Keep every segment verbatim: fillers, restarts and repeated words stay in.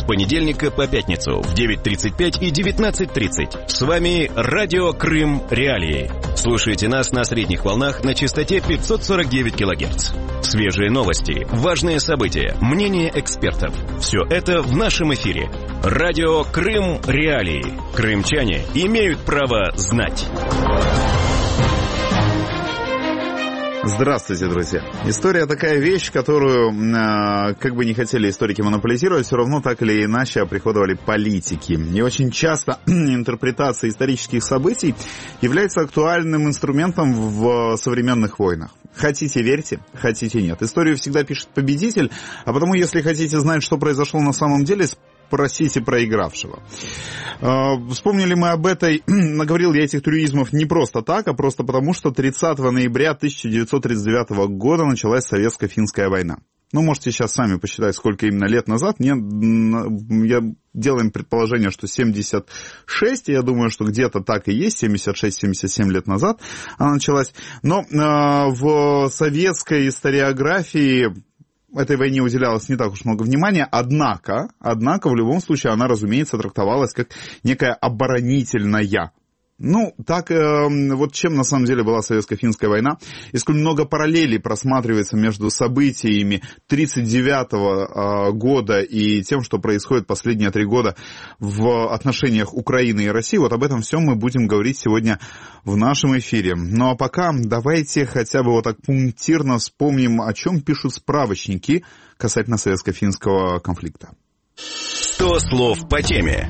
с понедельника по пятницу в девять тридцать пять и девятнадцать тридцать. С вами Радио Крым Реалии. Слушайте нас на средних волнах на частоте пятьсот сорок девять килогерц. Свежие новости, важные события, мнения экспертов. Все это в нашем эфире. Радио Крым Реалии. Крымчане имеют право знать. Здравствуйте, друзья. История такая вещь, которую, как бы не хотели историки монополизировать, все равно так или иначе оприходовали политики. И очень часто интерпретация исторических событий является актуальным инструментом в современных войнах. Хотите — верьте, хотите — нет. Историю всегда пишет победитель, а потому, если хотите знать, что произошло на самом деле, спросите проигравшего. Вспомнили мы об этой, наговорил я этих трюизмов не просто так, а просто потому, что тридцатого ноября тысяча девятьсот тридцать девятого года началась Советско-финская война. Ну, можете сейчас сами посчитать, сколько именно лет назад. Мне, я делаем предположение, что семьдесят шесть, и я думаю, что где-то так и есть, семьдесят шесть — семьдесят семь лет назад она началась. Но э, в советской историографии этой войне уделялось не так уж много внимания, однако, однако в любом случае она, разумеется, трактовалась как некая оборонительная. Ну, так э, вот чем на самом деле была Советско-финская война, и сколь много параллелей просматривается между событиями тридцать девятого э, года и тем, что происходит последние три года в отношениях Украины и России, вот об этом всем мы будем говорить сегодня в нашем эфире. Ну а пока давайте хотя бы вот так пунктирно вспомним, о чем пишут справочники касательно советско-финского конфликта. сто слов по теме.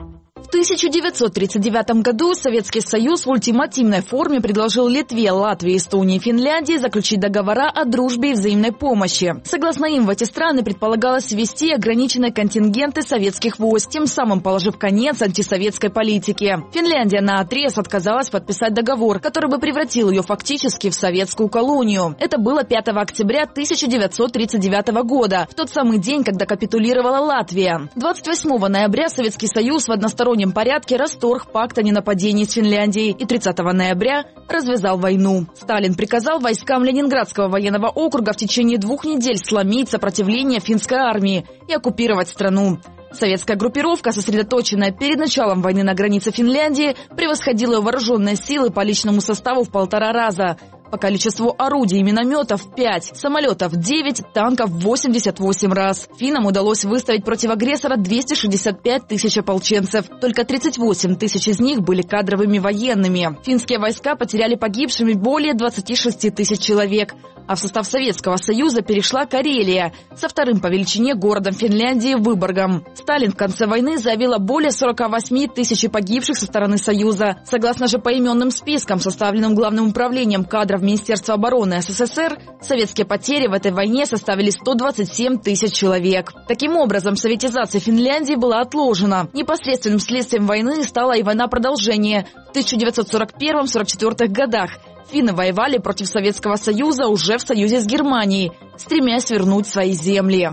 В тысяча девятьсот тридцать девятом году Советский Союз в ультимативной форме предложил Литве, Латвии, Эстонии и Финляндии заключить договора о дружбе и взаимной помощи. Согласно им, в эти страны предполагалось ввести ограниченные контингенты советских войск, тем самым положив конец антисоветской политике. Финляндия наотрез отказалась подписать договор, который бы превратил ее фактически в советскую колонию. Это было пятого октября тысяча девятьсот тридцать девятого года, в тот самый день, когда капитулировала Латвия. двадцать восьмого ноября Советский Союз в одностороннем порядке расторг пакт о ненападении с Финляндией и тридцатого ноября развязал войну. Сталин приказал войскам Ленинградского военного округа в течение двух недель сломить сопротивление финской армии и оккупировать страну. Советская группировка, сосредоточенная перед началом войны на границе Финляндии, превосходила вооруженные силы по личному составу в полтора раза. По количеству орудий и минометов – пять, самолетов – девять, танков – восемьдесят восемь раз. Финнам удалось выставить против агрессора двести шестьдесят пять тысяч ополченцев. Только тридцать восемь тысяч из них были кадровыми военными. Финские войска потеряли погибшими более двадцати шести тысяч человек. А в состав Советского Союза перешла Карелия со вторым по величине городом Финляндии Выборгом. Сталин в конце войны заявил о более сорока восьми тысяч погибших со стороны Союза. Согласно же поименным спискам, составленным Главным управлением кадров Министерства обороны СССР, советские потери в этой войне составили сто двадцать семь тысяч человек. Таким образом, советизация Финляндии была отложена. Непосредственным следствием войны стала и война продолжения в тысяча девятьсот сорок первом — сорок четвёртом годах. Финны воевали против Советского Союза уже в союзе с Германией, стремясь вернуть свои земли.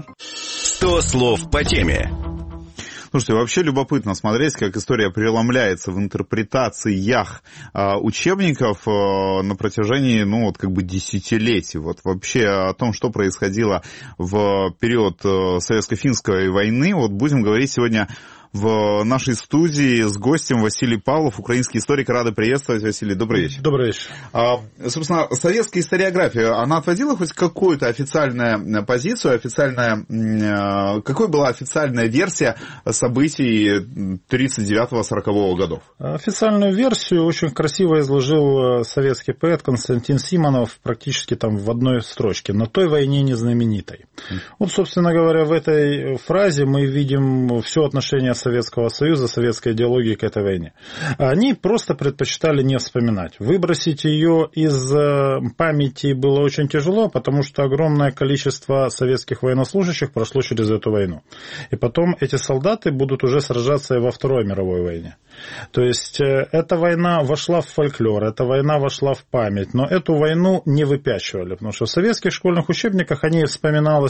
сто слов по теме. Слушайте, вообще любопытно смотреть, как история преломляется в интерпретациях э, учебников э, на протяжении, ну, вот как бы десятилетий. Вот вообще о том, что происходило в период э, Советско-финской войны, вот будем говорить сегодня в нашей студии с гостем Василий Павлов, украинский историк. Рады приветствовать, Василий. Добрый вечер. Добрый вечер. А, собственно, советская историография, она отводила хоть какую-то официальную позицию, официальная, какой была официальная версия событий тридцать девятого — сорокового годов? Официальную версию очень красиво изложил советский поэт Константин Симонов практически там в одной строчке. «На той войне не знаменитой». Вот, собственно говоря, в этой фразе мы видим все отношение Советского Союза, советской идеологии к этой войне. Они просто предпочитали не вспоминать. Выбросить ее из памяти было очень тяжело, потому что огромное количество советских военнослужащих прошло через эту войну. И потом эти солдаты будут уже сражаться и во Второй мировой войне. То есть эта война вошла в фольклор, эта война вошла в память, но эту войну не выпячивали, потому что в советских школьных учебниках о ней вспоминалось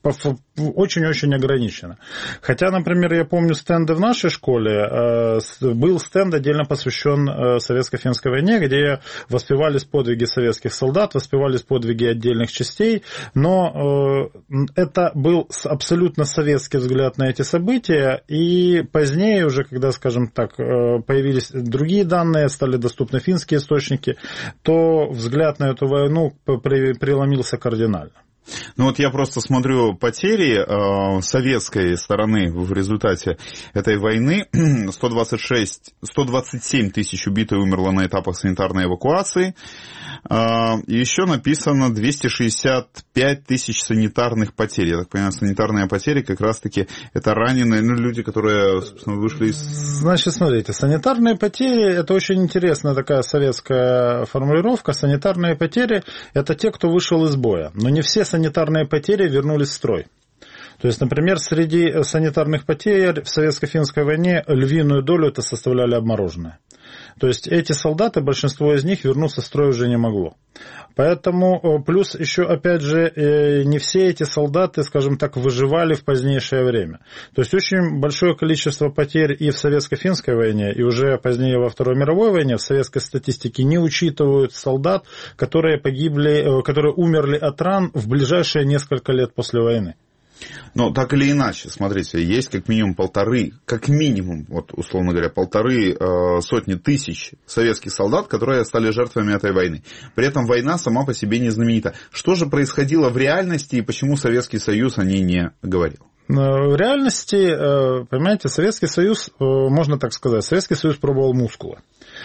очень-очень ограничено. Хотя, например, я помню стенды в нашей школе, был стенд отдельно посвящен Советско-финской войне, где воспевались подвиги советских солдат, воспевались подвиги отдельных частей, но это был абсолютно советский взгляд на эти события, и позднее уже, когда, скажем так, появились другие данные, стали доступны финские источники, то взгляд на эту войну преломился кардинально. Ну вот я просто смотрю потери э, советской стороны в результате этой войны. сто двадцать шесть, сто двадцать семь тысяч убито и умерло на этапах санитарной эвакуации. Э, и еще написано двести шестьдесят пять тысяч санитарных потерь. Я так понимаю, санитарные потери как раз-таки это раненые, ну, люди, которые, собственно, вышли из... Значит, смотрите, санитарные потери, это очень интересная такая советская формулировка. Санитарные потери – это те, кто вышел из боя. Но не все санитарные потери вернулись в строй. То есть, например, среди санитарных потерь в Советско-финской войне львиную долю это составляли обмороженные. То есть эти солдаты, большинство из них вернуться в строй уже не могло. Поэтому, плюс еще, опять же, не все эти солдаты, скажем так, выживали в позднейшее время. То есть очень большое количество потерь и в Советско-финской войне, и уже позднее во Второй мировой войне в советской статистике не учитывают солдат, которые погибли, которые умерли от ран в ближайшие несколько лет после войны. Но так или иначе, смотрите, есть как минимум полторы, как минимум, вот условно говоря, полторы э, сотни тысяч советских солдат, которые стали жертвами этой войны. При этом война сама по себе не знаменита. Что же происходило в реальности и почему Советский Союз о ней не говорил? В реальности, понимаете, Советский Союз, можно так сказать, Советский Союз пробовал мускулы.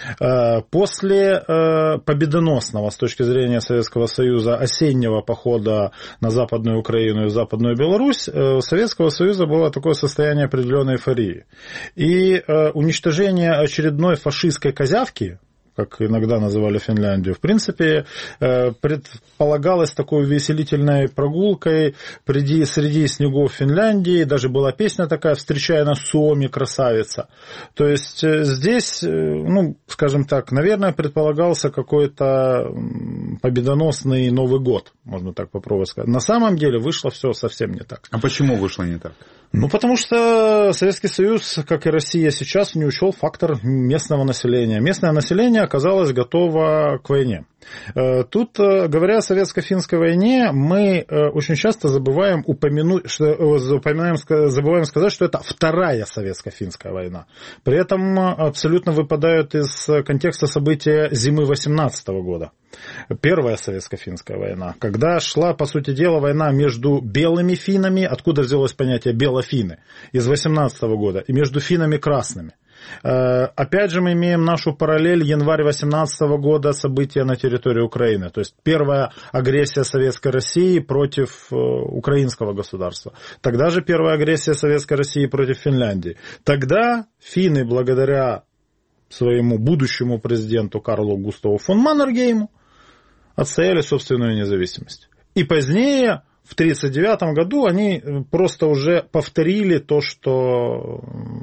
После победоносного, с точки зрения Советского Союза, осеннего похода на Западную Украину и Западную Беларусь, у Советского Союза было такое состояние определенной эйфории. И уничтожение очередной фашистской козявки, как иногда называли Финляндию, в принципе, предполагалось такой увеселительной прогулкой среди, среди снегов Финляндии. Даже была песня такая «Встречая нас Suomi, красавица». То есть здесь, ну, скажем так, наверное, предполагался какой-то победоносный Новый год, можно так попробовать сказать. На самом деле вышло все совсем не так. А почему вышло не так? Ну, потому что Советский Союз, как и Россия сейчас, не учел фактор местного населения. Местное население оказалось готово к войне. Тут, говоря о Советско-финской войне, мы очень часто забываем упомянуть, что, забываем сказать, что это вторая Советско-финская война. При этом абсолютно выпадают из контекста события зимы восемнадцатого года. Первая Советско-финская война, когда шла, по сути дела, война между белыми финнами, откуда взялось понятие белофины, из восемнадцатого года, и между финнами красными. Опять же, мы имеем нашу параллель январь восемнадцатого года, события на территории Украины. То есть первая агрессия Советской России против украинского государства. Тогда же первая агрессия Советской России против Финляндии. Тогда финны, благодаря своему будущему президенту Карлу Густаву фон Маннергейму, отстояли собственную независимость. И позднее, в тысяча девятьсот тридцать девятом году, они просто уже повторили то, что...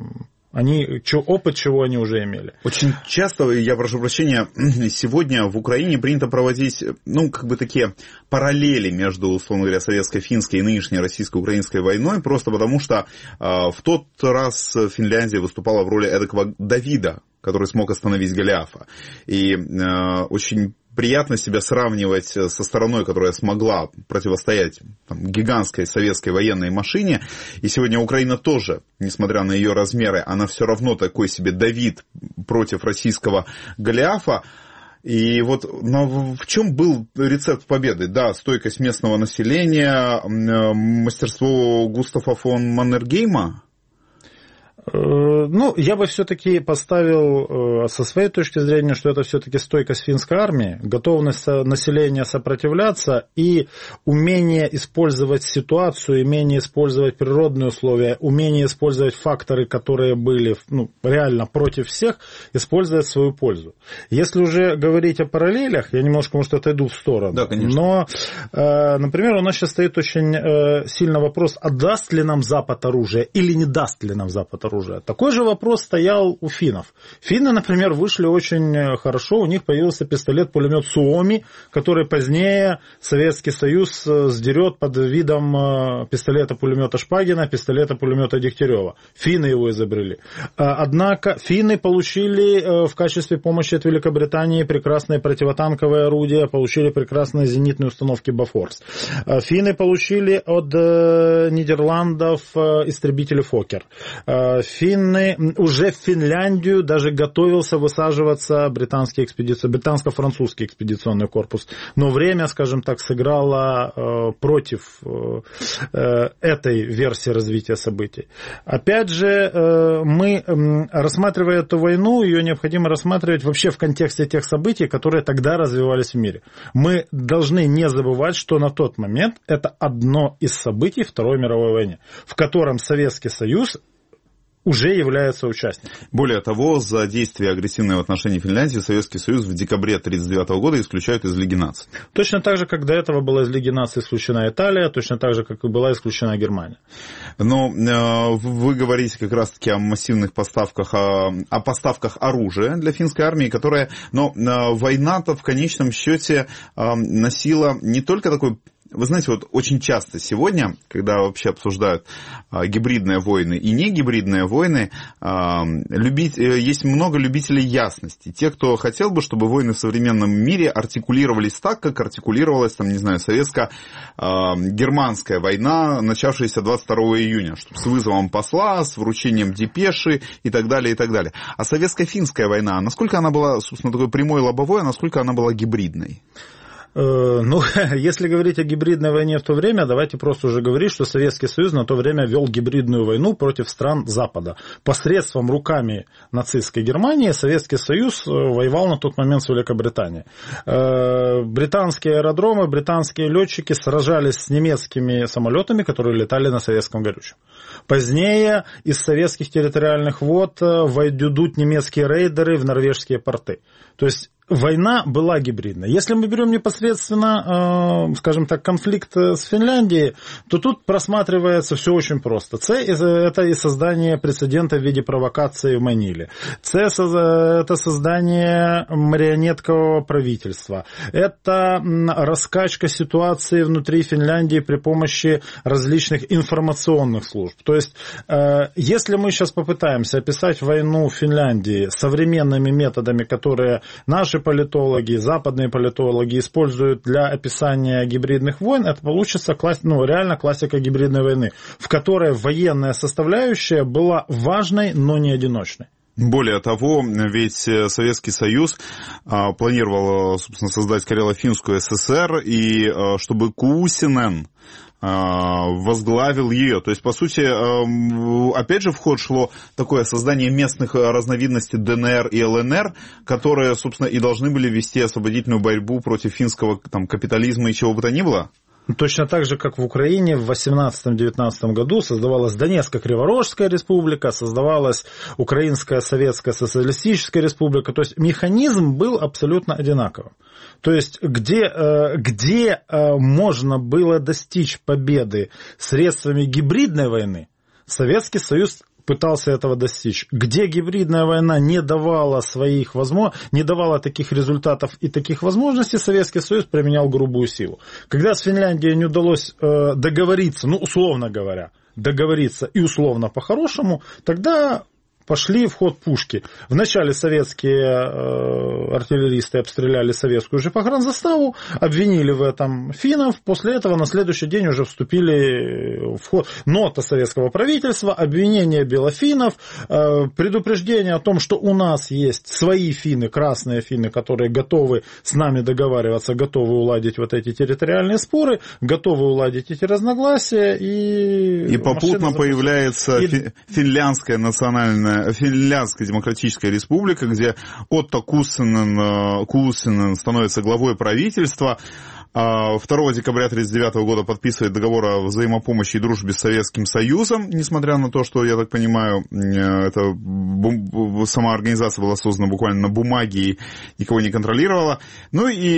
Они, опыт, чего они уже имели. Очень часто, я прошу прощения, сегодня в Украине принято проводить, ну, как бы такие параллели между, условно говоря, советско-финской и нынешней российско-украинской войной, просто потому что э, в тот раз Финляндия выступала в роли эдакого Давида, который смог остановить Голиафа. И э, очень приятно себя сравнивать со стороной, которая смогла противостоять там, гигантской советской военной машине. И сегодня Украина тоже, несмотря на ее размеры, она все равно такой себе Давид против российского Голиафа. И вот ну, в чем был рецепт победы? Да, стойкость местного населения, мастерство Густава фон Маннергейма. Ну, я бы все-таки поставил со своей точки зрения, что это все-таки стойкость финской армии, готовность населения сопротивляться и умение использовать ситуацию, умение использовать природные условия, умение использовать факторы, которые были ну, реально против всех, использовать в свою пользу. Если уже говорить о параллелях, я немножко, может, отойду в сторону. Да, конечно. Но, например, у нас сейчас стоит очень сильный вопрос, а даст ли нам Запад оружие или не даст ли нам Запад оружие. оружия. Такой же вопрос стоял у финнов. Финны, например, вышли очень хорошо, у них появился пистолет-пулемет Суоми, который позднее Советский Союз сдерет под видом пистолета-пулемета Шпагина, пистолета-пулемета Дегтярева. Финны его изобрели. Однако финны получили в качестве помощи от Великобритании прекрасные противотанковые орудия, получили прекрасные зенитные установки Бафорс. Финны получили от Нидерландов истребители Фокер. Финны, уже в Финляндию даже готовился высаживаться британский экспедиция, британско-французский экспедиционный корпус. Но время, скажем так, сыграло против этой версии развития событий. Опять же, мы, рассматривая эту войну, ее необходимо рассматривать вообще в контексте тех событий, которые тогда развивались в мире. Мы должны не забывать, что на тот момент это одно из событий Второй мировой войны, в котором Советский Союз уже является участником. Более того, за действия агрессивные в отношении Финляндии Советский Союз в декабре тысяча девятьсот тридцать девятого года исключают из Лиги наций. Точно так же, как до этого была из Лиги наций исключена Италия, точно так же, как и была исключена Германия. Но э, вы говорите как раз-таки о массивных поставках, о, о поставках оружия для финской армии, которая... Но э, война-то в конечном счете э, носила не только такой... Вы знаете, вот очень часто сегодня, когда вообще обсуждают а, гибридные войны и не гибридные войны, а, любить, есть много любителей ясности. Те, кто хотел бы, чтобы войны в современном мире артикулировались так, как артикулировалась, там, не знаю, советско-германская война, начавшаяся двадцать второго июня, чтобы с вызовом посла, с вручением депеши и так далее, и так далее. А советско-финская война, насколько она была, собственно, такой прямой лобовой, а насколько она была гибридной? Ну, если говорить о гибридной войне в то время, давайте просто уже говорить, что Советский Союз на то время вел гибридную войну против стран Запада. Посредством руками нацистской Германии Советский Союз воевал на тот момент с Великобританией. Британские аэродромы, британские летчики сражались с немецкими самолетами, которые летали на советском горючем. Позднее из советских территориальных вод войдут немецкие рейдеры в норвежские порты. То есть война была гибридной. Если мы берем непосредственно, скажем так, конфликт с Финляндией, то тут просматривается все очень просто. С – это и создание прецедента в виде провокации в Маниле. С – это создание марионеткового правительства. Это раскачка ситуации внутри Финляндии при помощи различных информационных служб. То есть, если мы сейчас попытаемся описать войну в Финляндии современными методами, которые наши политологи, западные политологи используют для описания гибридных войн, это получится класс, ну, реально классика гибридной войны, в которой военная составляющая была важной, но не одиночной. Более того, ведь Советский Союз а, планировал, собственно, создать Карело-Финскую ССР, и а, чтобы Куусинен возглавил ее. То есть, по сути, опять же, в ход шло такое создание местных разновидностей ДНР и ЛНР, которые, собственно, и должны были вести освободительную борьбу против финского там, капитализма и чего бы то ни было. Точно так же, как в Украине в восемнадцатом-девятнадцатом году создавалась Донецкая Криворожская республика, создавалась Украинская Советская Социалистическая республика. То есть механизм был абсолютно одинаковым. То есть где, где можно было достичь победы средствами гибридной войны, Советский Союз пытался этого достичь. Где гибридная война не давала своих возможностей, не давала таких результатов и таких возможностей, Советский Союз применял грубую силу. Когда с Финляндией не удалось договориться, ну, условно говоря, договориться и условно по-хорошему, тогда пошли в ход пушки. Вначале советские э, артиллеристы обстреляли советскую же погранзаставу, обвинили в этом финнов, после этого на следующий день уже вступили в ход нота советского правительства, обвинение белофиннов, э, предупреждение о том, что у нас есть свои финны, красные финны, которые готовы с нами договариваться, готовы уладить вот эти территориальные споры, готовы уладить эти разногласия. И, и попутно появляется и... финляндская национальная Финляндская демократическая республика, где Отто Куусинен, Куусинен становится главой правительства. второго декабря тысяча девятьсот тридцать девятого года подписывает договор о взаимопомощи и дружбе с Советским Союзом, несмотря на то, что, я так понимаю, это сама организация была создана буквально на бумаге и никого не контролировала. Ну и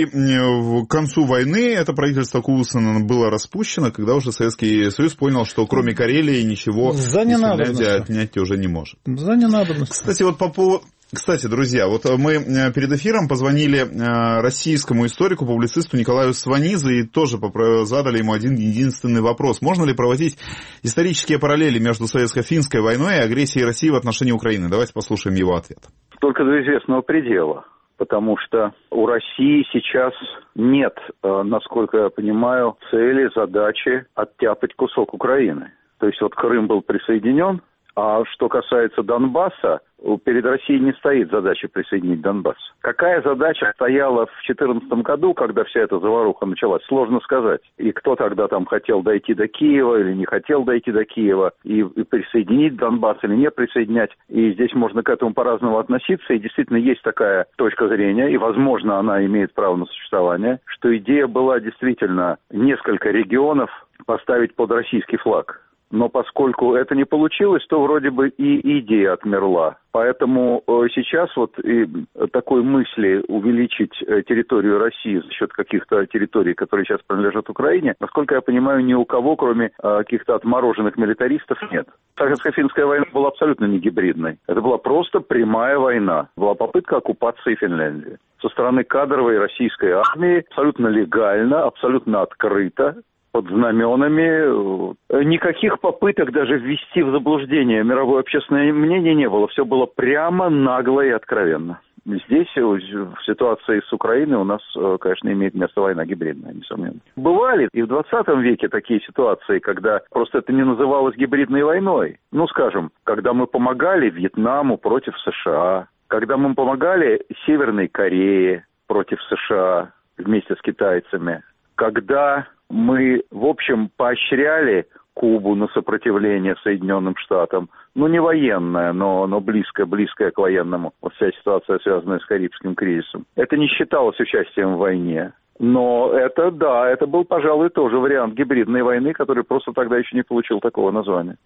к концу войны это правительство Кулсона было распущено, когда уже Советский Союз понял, что кроме Карелии ничего Финляндия отнять уже не может. За ненадобностью. Кстати, вот по поводу... Кстати, друзья, вот мы перед эфиром позвонили российскому историку, публицисту Николаю Сванидзе и тоже задали ему один единственный вопрос. Можно ли проводить исторические параллели между советско-финской войной и агрессией России в отношении Украины? Давайте послушаем его ответ. Только до известного предела, потому что у России сейчас нет, насколько я понимаю, цели, задачи оттяпать кусок Украины. То есть вот Крым был присоединен. А что касается Донбасса, перед Россией не стоит задача присоединить Донбасс. Какая задача стояла в две тысячи четырнадцатом году, когда вся эта заваруха началась, сложно сказать. И кто тогда там хотел дойти до Киева или не хотел дойти до Киева, и, и присоединить Донбасс или не присоединять. И здесь можно к этому по-разному относиться. И действительно есть такая точка зрения, и, возможно, она имеет право на существование, что идея была действительно несколько регионов поставить под российский флаг. Но поскольку это не получилось, то вроде бы и идея отмерла. Поэтому сейчас вот и такой мысли увеличить территорию России за счет каких-то территорий, которые сейчас принадлежат Украине, насколько я понимаю, ни у кого, кроме каких-то отмороженных милитаристов, нет. Советско-финская война была абсолютно не гибридной. Это была просто прямая война. Была попытка оккупации Финляндии. Со стороны кадровой российской армии абсолютно легально, абсолютно открыто, под знаменами. Никаких попыток даже ввести в заблуждение мировое общественное мнение не было. Все было прямо, нагло и откровенно. Здесь, в ситуации с Украиной, у нас, конечно, имеет место война гибридная, несомненно. Бывали и в двадцатом веке такие ситуации, когда просто это не называлось гибридной войной. Ну, скажем, когда мы помогали Вьетнаму против США, когда мы помогали Северной Корее против США вместе с китайцами, когда мы, в общем, поощряли Кубу на сопротивление Соединенным Штатам. Ну, не военное, но, но близкое, близкое к военному. Вот вся ситуация, связанная с Карибским кризисом. Это не считалось участием в войне. Но это, да, это был, пожалуй, тоже вариант гибридной войны, который просто тогда еще не получил такого названия.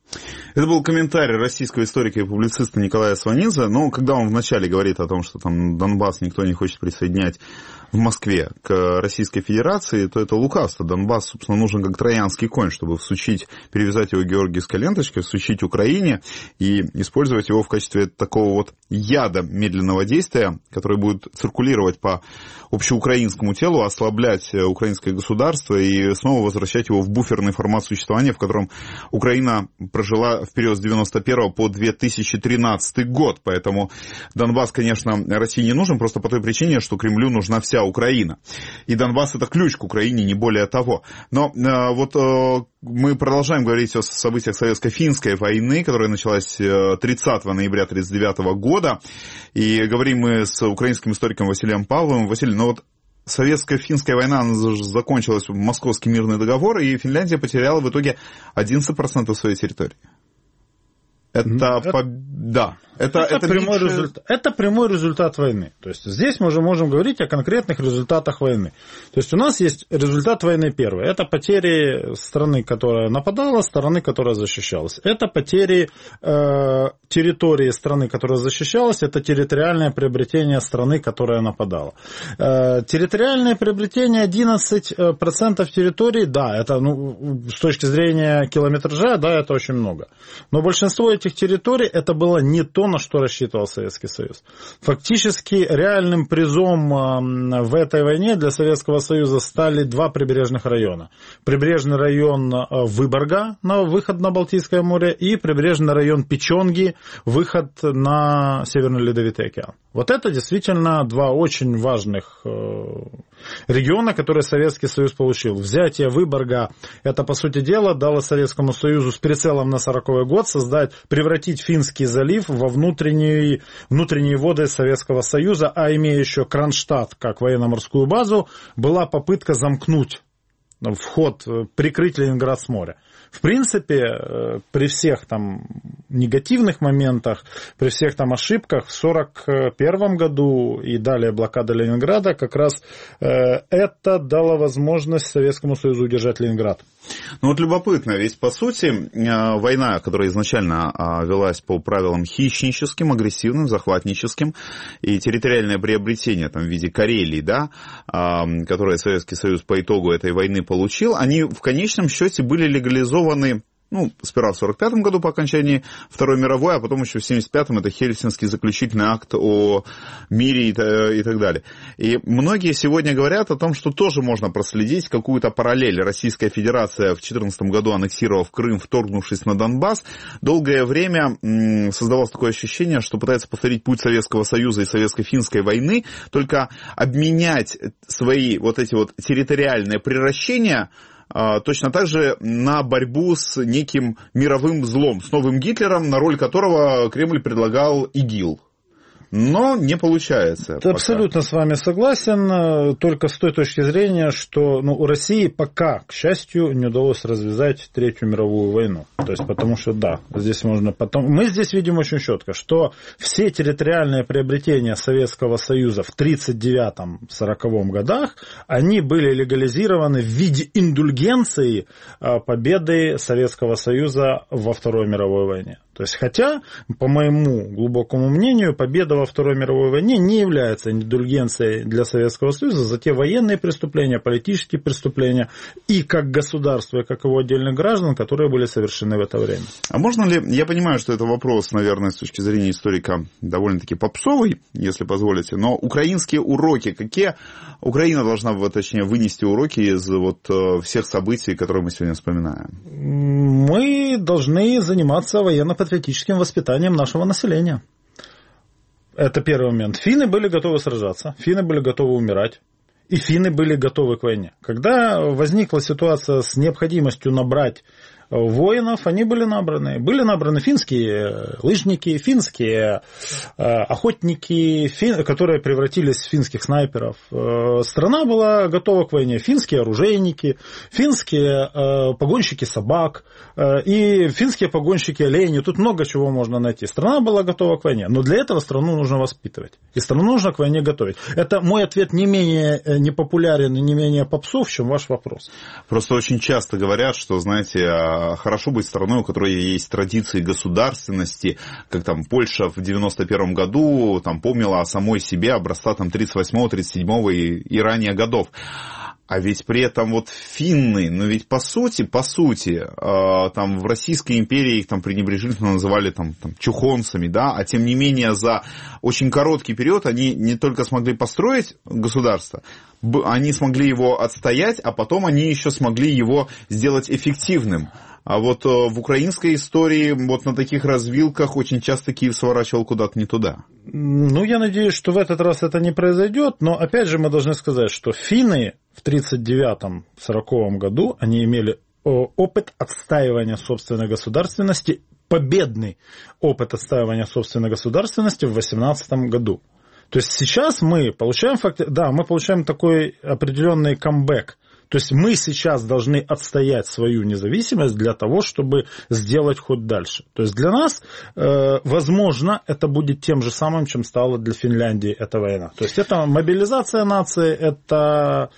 Это был комментарий российского историка и публициста Николая Сванидзе. Но когда он вначале говорит о том, что там Донбасс никто не хочет присоединять в Москве к Российской Федерации, то это лукавство. Донбасс, собственно, нужен как троянский конь, чтобы всучить, перевязать его георгиевской ленточкой, всучить Украине и использовать его в качестве такого вот яда медленного действия, который будет циркулировать по общеукраинскому телу, ослаблять украинское государство и снова возвращать его в буферный формат существования, в котором Украина прожила в период с девяносто первого по две тысячи тринадцатый год. Поэтому Донбасс, конечно, России не нужен, просто по той причине, что Кремлю нужна вся Украина. И Донбасс — это ключ к Украине, не более того. Но э, вот э, мы продолжаем говорить о событиях советско-финской войны, которая началась тридцатого ноября тысяча девятьсот тридцать девятого года. И говорим мы с украинским историком Василием Павловым. Василий, ну вот советско-финская война закончилась, Московский мирный договор, и Финляндия потеряла в итоге одиннадцать процентов своей территории. Это, это, по... да. это, это, это, прямой меньше... результат, это прямой результат войны. То есть здесь мы уже можем говорить о конкретных результатах войны. То есть у нас есть результат войны первый. Это потери страны, которая нападала, страны, которая защищалась. Это потери э, территории страны, которая защищалась. Это территориальное приобретение страны, которая нападала. Э, территориальное приобретение одиннадцать процентов территории, да, это ну, с точки зрения километража, да, это очень много. Но большинство этих территорий это было не то, на что рассчитывал Советский Союз. Фактически реальным призом в этой войне для Советского Союза стали два прибрежных района. Прибрежный район Выборга, на выход на Балтийское море, и прибрежный район Печенги, выход на Северный Ледовитый океан. Вот это действительно два очень важных региона, которые Советский Союз получил. Взятие Выборга, это, по сути дела, дало Советскому Союзу с прицелом на сороковой год создать, превратить Финский залив во внутренние, внутренние воды Советского Союза, а имея еще Кронштадт как военно-морскую базу, была попытка замкнуть вход, прикрыть Ленинград с моря. В принципе, при всех там негативных моментах, при всех там ошибках, в сорок первом году и далее блокада Ленинграда, как раз э, это дало возможность Советскому Союзу удержать Ленинград. Ну вот любопытно, ведь по сути война, которая изначально велась по правилам хищническим, агрессивным, захватническим, и территориальное приобретение там, в виде Карелии, да, которое Советский Союз по итогу этой войны получил, они в конечном счете были легализованы, ну, сперва в сорок пятом году по окончании Второй мировой, а потом еще в семьдесят пятом это Хельсинский заключительный акт о мире и, и так далее. И многие сегодня говорят о том, что тоже можно проследить какую-то параллель. Российская Федерация в две тысячи четырнадцатом году, аннексировав Крым, вторгнувшись на Донбасс, долгое время создавалось такое ощущение, что пытается повторить путь Советского Союза и Советско-финской войны, только обменять свои вот эти вот территориальные приращения точно так же на борьбу с неким мировым злом, с новым Гитлером, на роль которого Кремль предлагал ИГИЛ. Но не получается. Абсолютно с вами согласен, только с той точки зрения, что ну, у России пока, к счастью, не удалось развязать Третью мировую войну. То есть, потому что, да, здесь можно потом... Мы здесь видим очень четко, что все территориальные приобретения Советского Союза в тридцать девятом — сороковом годах, они были легализированы в виде индульгенции победы Советского Союза во Второй мировой войне. То есть, хотя, по моему глубокому мнению, победа во Второй мировой войне не является индульгенцией для Советского Союза за те военные преступления, политические преступления и как государства, и как его отдельных граждан, которые были совершены в это время. А можно ли, я понимаю, что это вопрос, наверное, с точки зрения историка довольно-таки попсовый, если позволите, но украинские уроки, какие Украина должна, точнее, вынести уроки из вот всех событий, которые мы сегодня вспоминаем? Мы должны заниматься военно-патриотическим воспитанием нашего населения. Это первый момент. Финны были готовы сражаться, финны были готовы умирать, и финны были готовы к войне. Когда возникла ситуация с необходимостью набрать воинов, они были набраны. Были набраны финские лыжники, финские э, охотники, фин, которые превратились в финских снайперов. Э, страна была готова к войне. Финские оружейники, финские э, погонщики собак э, и финские погонщики оленей. Тут много чего можно найти. Страна была готова к войне. Но для этого страну нужно воспитывать. И страну нужно к войне готовить. Это мой ответ не менее непопулярен и не менее попсов, чем ваш вопрос. Просто очень часто говорят, что, знаете, хорошо быть страной, у которой есть традиции государственности, как там Польша в девяносто первом году там помнила о самой себе образца там тридцать восьмого, тридцать седьмого и, и ранее годов. А ведь при этом вот финны, ну ведь по сути, по сути, э, там в Российской империи их там пренебрежительно называли там, там чухонцами, да, а тем не менее за очень короткий период они не только смогли построить государство, они смогли его отстоять, а потом они еще смогли его сделать эффективным. А вот в украинской истории вот на таких развилках очень часто Киев сворачивал куда-то не туда. Ну, я надеюсь, что в этот раз это не произойдет, но опять же мы должны сказать, что финны в тридцать девятом — сороковом году, они имели опыт отстаивания собственной государственности, победный опыт отстаивания собственной государственности в восемнадцатом году. То есть сейчас мы получаем, да, мы получаем такой определенный камбэк. То есть мы сейчас должны отстоять свою независимость для того, чтобы сделать ход дальше. То есть для нас, э, возможно, это будет тем же самым, чем стала для Финляндии эта война. То есть это мобилизация нации, это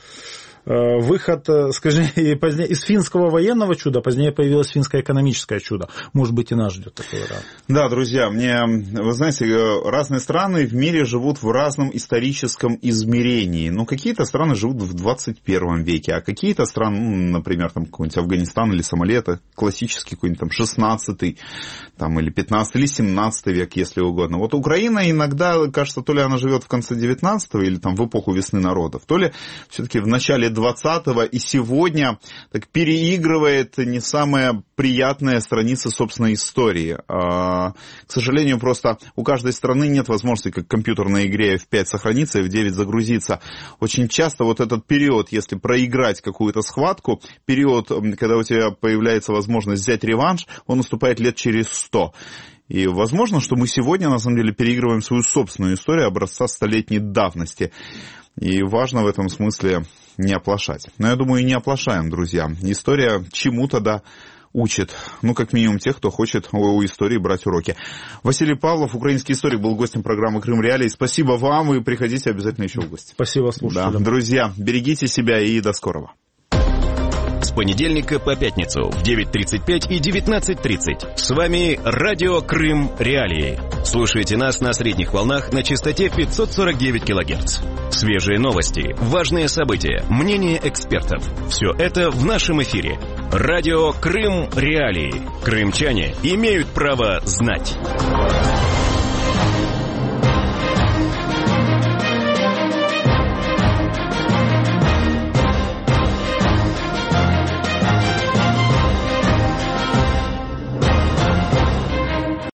выход, скажем, позднее, из финского военного чуда, позднее появилось финское экономическое чудо. Может быть, и нас ждет такой вариант. Да, друзья, мне, вы знаете, разные страны в мире живут в разном историческом измерении. Ну, какие-то страны живут в двадцать первом веке, а какие-то страны, ну, например, там какой-нибудь Афганистан или Сомали, это классический какой-нибудь там шестнадцатый, там, или пятнадцатый, или семнадцатый век, если угодно. Вот Украина иногда, кажется, то ли она живет в конце девятнадцатого или там в эпоху весны народов, то ли все-таки в начале двадцатого и сегодня так переигрывает не самая приятная страница собственной истории. А, к сожалению, просто у каждой страны нет возможности, как в компьютерной игре эф пять сохраниться и эф девять загрузиться. Очень часто вот этот период, если проиграть какую-то схватку, период, когда у тебя появляется возможность взять реванш, он наступает лет через сто. И возможно, что мы сегодня, на самом деле, переигрываем свою собственную историю образца столетней давности. И важно в этом смысле не оплошать. Но я думаю, и не оплошаем, друзья. История чему-то да учит, ну, как минимум тех, кто хочет у истории брать уроки. Василий Павлов, украинский историк, был гостем программы «Крым Реалии». Спасибо вам, и приходите обязательно еще в гости. Спасибо слушателям. Да. Друзья, берегите себя и до скорого. С понедельника по пятницу в девять тридцать пять и девятнадцать тридцать. С вами радио «Крым Реалии». Слушайте нас на средних волнах на частоте пятьсот сорок девять килогерц. Свежие новости, важные события, мнения экспертов. Все это в нашем эфире. Радио «Крым Реалии». Крымчане имеют право знать.